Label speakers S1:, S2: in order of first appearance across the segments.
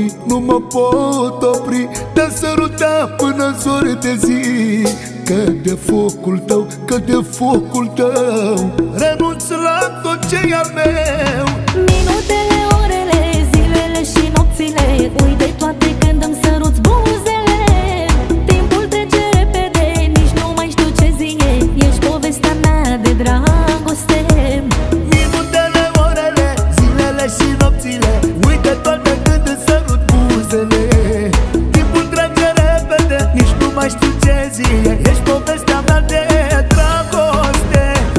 S1: opri, nu mă pot opri de a săruta până zori de zi. Că de focul tău, că de focul tău renunț la tot ce-i al meu.
S2: Minutele, orele, zilele și nopțile, uite toate când îmi săruți buzele. Timpul trece repede, nici nu mai știu ce zi e. Ești povestea mea de dragoste.
S1: Minutele, orele, zilele și nopțile, uite toate când îmi sărut buzele. Timpul trece repede, nici nu mai știu ce zi e. Ești povestea mea de dragoste.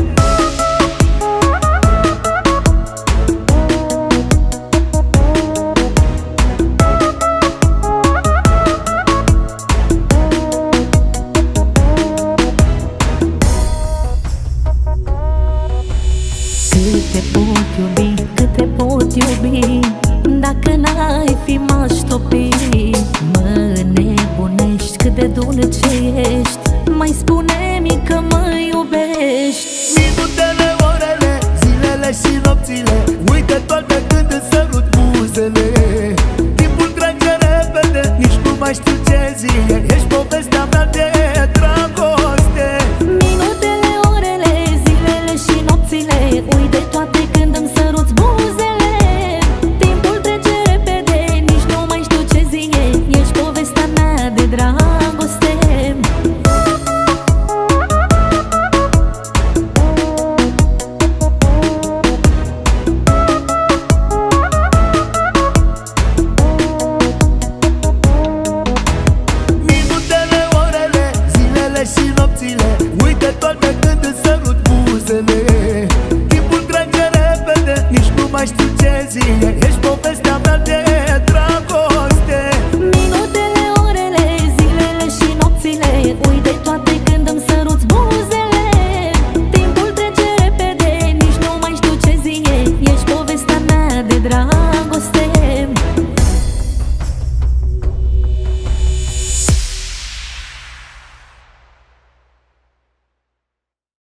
S2: Cât te pot iubi, cât te pot iubi, dacă n-ai fi m-aș topi. Mă nebunești, cât de dulce ești, mai spune-mi că mă iubești.
S1: Minutele, orele, zilele și nopțile, uite toate când îți sărut buzele. Timpul trece repede, nici nu mai știu ce zi e. Ești povestea mea de dragoste.
S2: Minutele, orele, zilele și nopțile, uite toate când îmi săruți buzele. Timpul trece repede, nici nu mai știu ce zi e. Ești povestea mea de dragoste.
S1: Minutele, orele, zilele și nopțile, uite toate când îți sărut buzele. Timpul trece repede, nici nu mai știu ce zi e. Ești povestea